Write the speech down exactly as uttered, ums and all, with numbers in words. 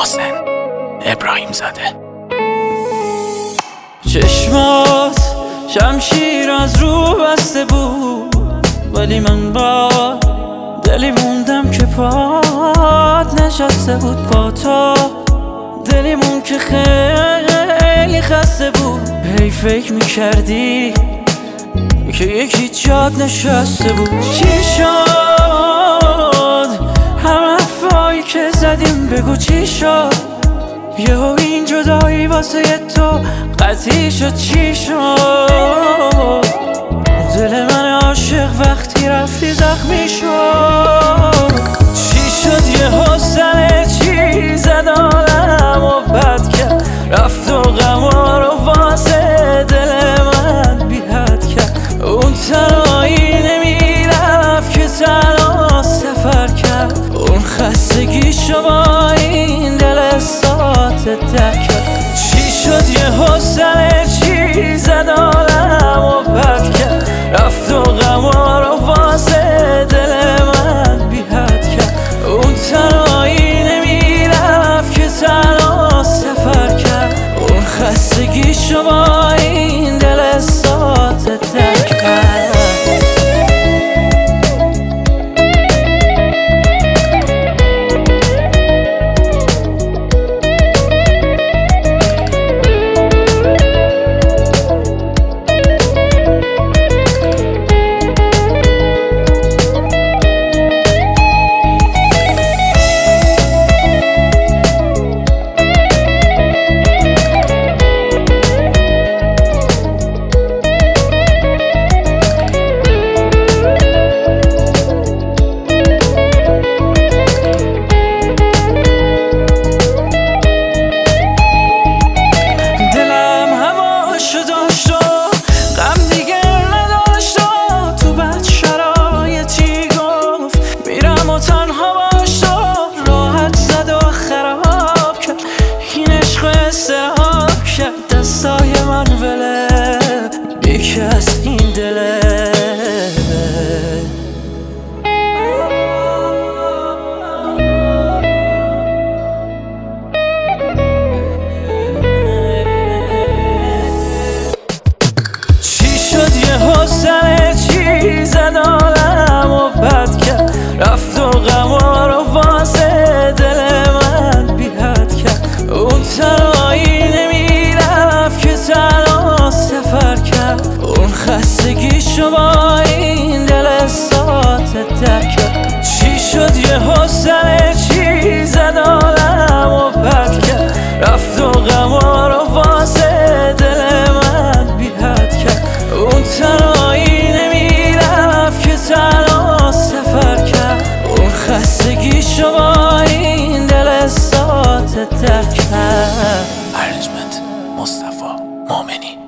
محسن ابراهیم زاده. چشمات شمشیر از رو بسته بود، ولی من با دلی موندم که پات نشسته بود. با تو دلیمون که خیلی خسته بود، هی فکر میکردی که یکی جاد نشسته بود. چی شد همه حرفایی که زدیم؟ بگو چی شد؟ یهو این جدایی واسه تو قطعی شد. چی شد؟ دل من عاشق وقتی رفتی زخمی شد. چی شد یهو سر چی زد عالم و بد کرد، رفت و غما رو واسه دل من بی‌حد کرد. اون تنهایی نمیرفت که تنها سفر کرد، اون خستگیشو با این دل ساته درک کرد. چی شد یهو سر چی زد عالم و بد کرد، رفت و غما رو واسه دل من بی‌حد کرد. اون تنهایی نمیرفت که تنها سفر کرد، اون خستگیشو با این دل ساته درک کرد. دستای من وله بیک از این دله. چی شد یهو سر چی زد عالم و بد کرد، رفت و غما رو واسه دل من بی‌حد کرد. اون تنهایی نمیرفت که تنها سفر کرد، اون خستگیشو با این دل ساته درک کرد. چی شد یهو سر چی زد عالم و بد کرد، رفت و غما رو واسه دل من بی‌حد کرد. اون تنهایی نمیرفت که تنها سفر کرد، اون خستگیشو با این دل ساته درک کرد. ارجمند مصطفی مومنی.